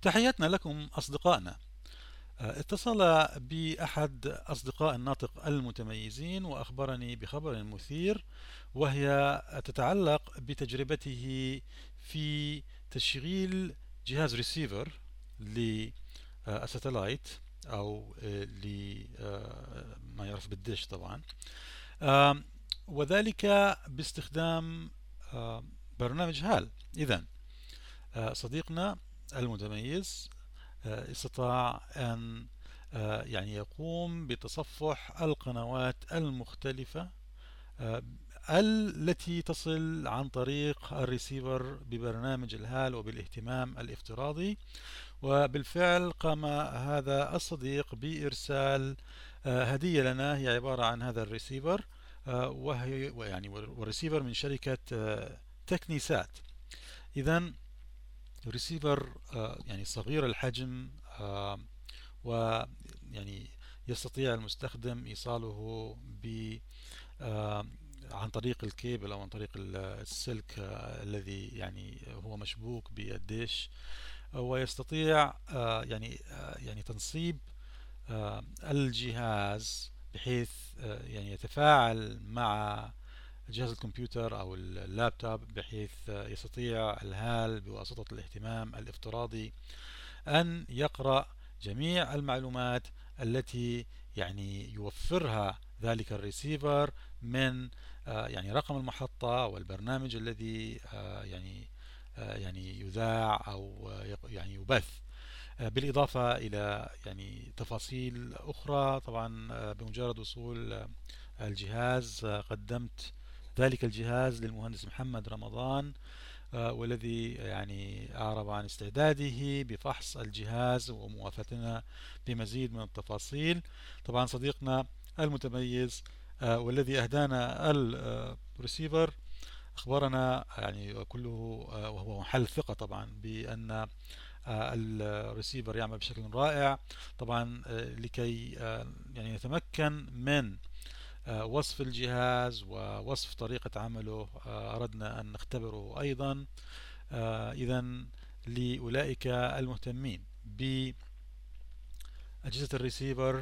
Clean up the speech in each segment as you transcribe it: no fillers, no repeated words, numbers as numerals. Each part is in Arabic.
تحياتنا لكم أصدقائنا. اتصل بي أحد أصدقاء الناطق المتميزين وأخبرني بخبر مثير، وهي تتعلق بتجربته في تشغيل جهاز ريسيفر للساتلايت أو لما يعرف بالدش طبعا. وذلك باستخدام برنامج هال. إذن صديقنا المتميز استطاع أن يعني يقوم بتصفح القنوات المختلفة التي تصل عن طريق الريسيفر ببرنامج الهال وبالاهتمام الافتراضي. وبالفعل قام هذا الصديق بإرسال هدية لنا، هي عبارة عن هذا الريسيفر، وهي يعني والريسيفر من شركة تكنيسات. إذن ريسيفر يعني صغير الحجم، ويعني يستطيع المستخدم إيصاله ب عن طريق الكيبل أو عن طريق السلك الذي يعني هو مشبوك بالديش، ويستطيع يعني تنصيب الجهاز بحيث يعني يتفاعل مع جهاز الكمبيوتر أو اللابتوب، بحيث يستطيع الهال بواسطة الاهتمام الافتراضي أن يقرأ جميع المعلومات التي يعني يوفرها ذلك الريسيفر من يعني رقم المحطة والبرنامج الذي يعني يذاع أو يعني يبث، بالإضافة إلى يعني تفاصيل أخرى. طبعا بمجرد وصول الجهاز قدمت ذلك الجهاز للمهندس محمد رمضان، والذي يعني أعرب عن استعداده بفحص الجهاز وموافاتنا بمزيد من التفاصيل. طبعا صديقنا المتميز والذي أهدانا الريسيفر أخبرنا يعني كله وهو محل ثقة طبعا بأن الريسيفر يعمل بشكل رائع. طبعا لكي يعني نتمكن من وصف الجهاز ووصف طريقة عمله أردنا أن نختبره أيضا. إذن لأولئك المهتمين بأجهزة الريسيفر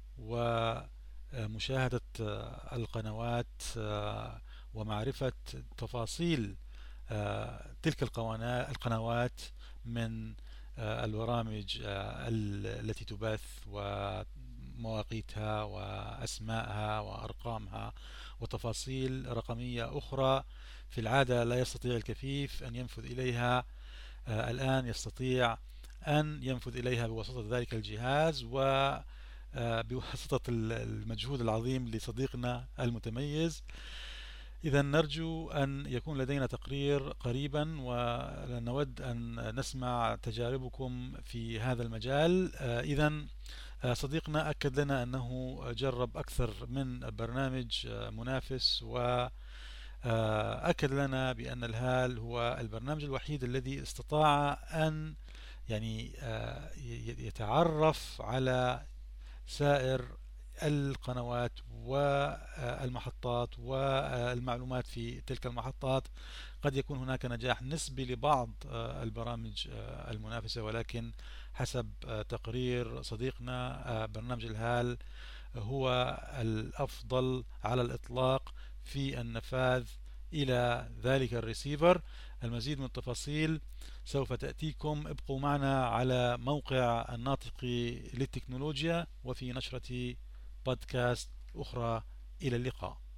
ومشاهدة القنوات ومعرفة تفاصيل تلك القنوات من البرامج التي تبث ومواقيتها وأسمائها وأرقامها وتفاصيل رقمية أخرى في العادة لا يستطيع الكفيف أن ينفذ إليها، الآن يستطيع أن ينفذ إليها بواسطة ذلك الجهاز وبواسطة المجهود العظيم لصديقنا المتميز. إذا نرجو أن يكون لدينا تقرير قريبا، ونود أن نسمع تجاربكم في هذا المجال. إذا صديقنا أكد لنا أنه جرب أكثر من برنامج منافس، وأكد لنا بأن الهال هو البرنامج الوحيد الذي استطاع أن يعني يتعرف على سائر القنوات والمحطات والمعلومات في تلك المحطات. قد يكون هناك نجاح نسبي لبعض البرامج المنافسة، ولكن حسب تقرير صديقنا برنامج الهال هو الأفضل على الإطلاق في النفاذ إلى ذلك الريسيفر. المزيد من التفاصيل سوف تأتيكم. ابقوا معنا على موقع الناطق للتكنولوجيا وفي نشرة بودكاست أخرى. إلى اللقاء.